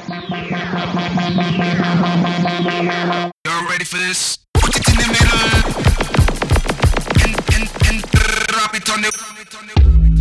Y'all ready for this? Put it in the middle and drop it on the. Drop it on the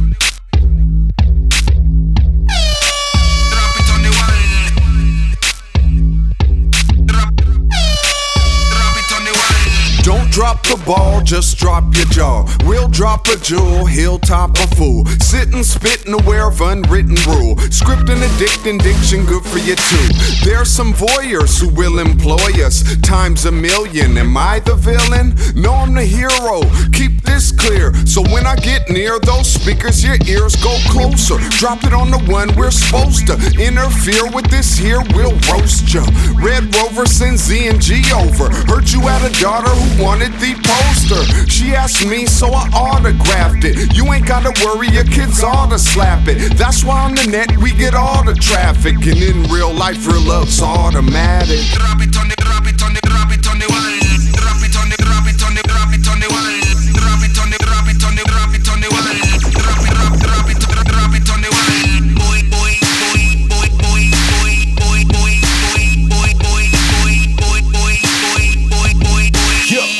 wall. Drop it on the wall. Don't drop the ball, just drop your jaw. We'll drop a jewel, he'll top a fool. Sit and spit and aware of unwritten rule. Script and addicting diction, good for you too. There's some voyeurs who will employ us times a million. Am I the villain? No, I'm the hero. Keep this clear, so when I get near those speakers, your ears go closer. Drop it on the one we're supposed to. Interfere with this here, we'll roast ya. Red Rover sends Z and G over. Heard you had a daughter who wanted the poster. She asked me, so I autographed it. You ain't gotta worry, your kids ought to slap it. That's why on the net we get all the traffic. And in real life, real love's automatic. Drop it on the, drop it on the, drop it on the wall. Drop it on the, drop it on the, drop it on the wall. Drop it on the, drop it on the, drop it on the wall. Drop it, drop it, drop it on the wall. Boy, boy, boy, boy, boy, boy, boy, boy, boy, boy, boy, boy, boy, boy, boy, boy.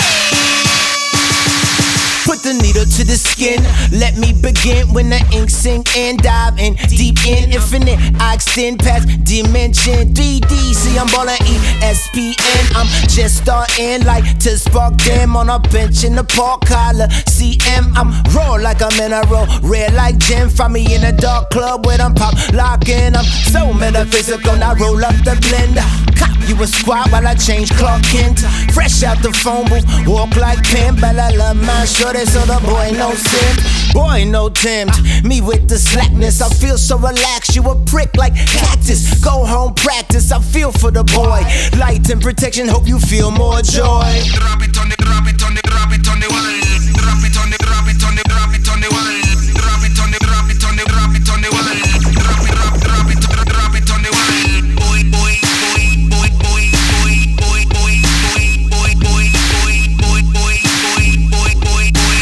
Put the needle to the skin. Let me begin when the ink sink and dive in deep in infinite. I extend past dimension 3D. See, I'm ballin' ESPN. I'm just starting like to spark them on a bench in the park. Collar CM. I'm raw like a mineral, red like gin. Find me in a dark club where I'm pop locking. I'm so metaphysical. Now roll up the blender. Cop you a squad while I change Clark Kent. Fresh out the phone booth, walk like Pimp. But I love my shorty, so the boy no simp. Boy no tempt me with the slackness. I feel so relaxed, you a prick like cactus. Go home, practice, I feel for the boy. Light and protection, hope you feel more joy. Drop it on the, drop it on the, drop it on the wall. Drop it on the, drop it on the, drop it on the wall. Drop it on the, drop it on the, drop it on the wall. Drop it, drop it, drop it on the wall. Boy, boy, boy, boy, boy, boy, boy, boy, boy, boy, boy, boy, boy, boy, boy, boy, boy.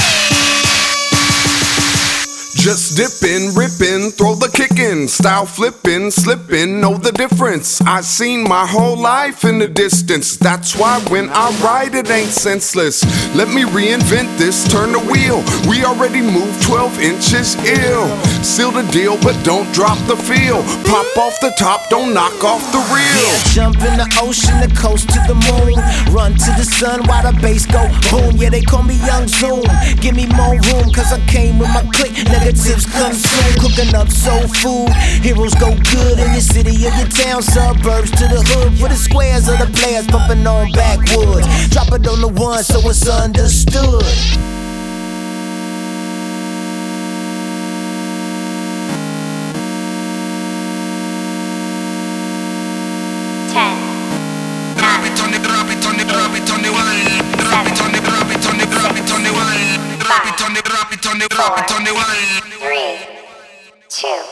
Just dipping, ripping, throw the kickin', style flipping, slipping, know the difference. I seen my whole life in the distance. That's why when I ride it ain't senseless. Let me reinvent this, turn the wheel. We already moved 12 inches ill. Seal the deal, but don't drop the feel. Pop off the top, don't knock off the reel. Yeah, jump in the ocean, the coast to the moon. Run to the sun while the bass go boom. Yeah, they call me Young Zoom. Give me more room, cause I came with my clique. Negatives consume, cooking up soul food. Heroes go good in your city or your town. Suburbs to the hood, for the squares of the players bumping on backwoods. Drop it on the one so it's understood. Drop it on the, drop it on the, drop it on the wall. Drop it on the, drop it on the, drop it on the wall. Drop it on the, drop it on the, drop it on the wall. 3, 2,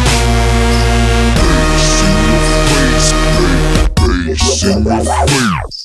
In your face.